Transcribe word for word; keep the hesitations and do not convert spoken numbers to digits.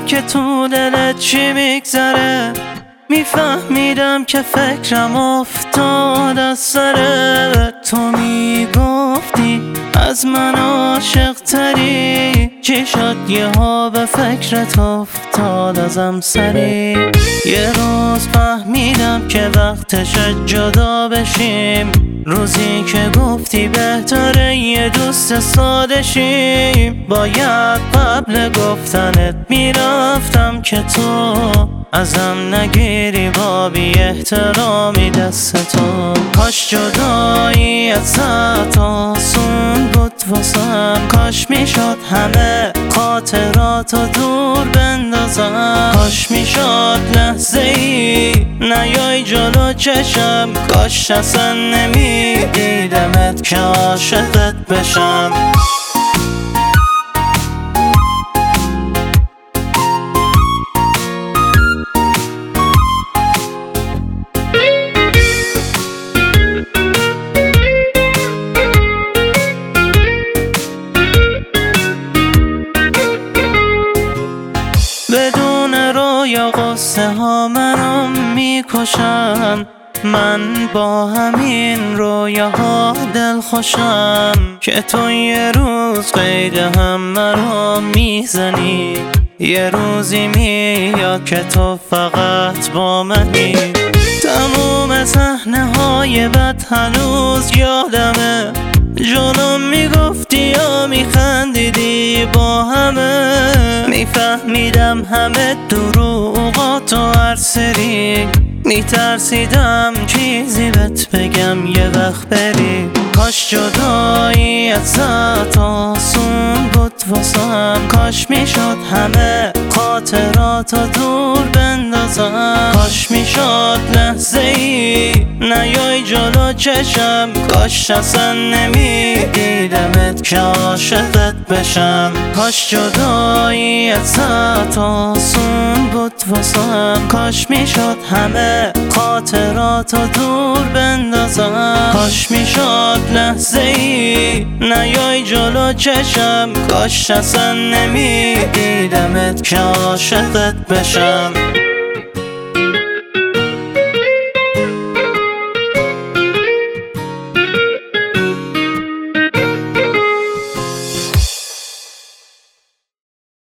که تو دلت چی میگذره، میفهمیدم که فکرم افتاد از سرت. تو میگفتی از من عاشق تری، چی شد یه ها به فکرت افتاد ازم سری. یه روز فهمیدم که وقتش جدا بشیم، روزی که گفتی بهتره یه دوست ساده شیم. باید قبل گفتنت میرفتم که تو ازم نگیری با بی احترامی دستتو. کاش جدایی ازت آسون بود واسم، کاش میشد همه خاطراتو دور بندازم. کاش میشد لحظه ای نیای جلو چشم، کاش اصلا نمیدیدمت که عاشقت بشم. بدون رویا قصه ها منو میکشن، من با همین رویاها دل خوشم. که تو یه روز قید هم مرا میزنی، یه روزی میاد که تو فقط با منی. تموم صحنه های بد هنوز یادمه، جلوم میگفتی یا میخندیدی با همه. میفهمیدم همه دروغاتو هر سری، میترسیدم چیزی بهت بگم یه وقت بری. کاش جدایی ازت آسون بود واسم، کاش میشد همه خاطراتو دور بندازم. کاش میشد لحظه ای نیای جلو چشم، کاش اصلا نمیدیدمت که عاشقت بشم. کاش جدایی ازت آسون بود واسم، کاش میشد همه خاطراتو دور بندازم. کاش میشد لحظه ای نیای جلو چشم، کاش اصلا نمیدیدمت که عاشقت بشم.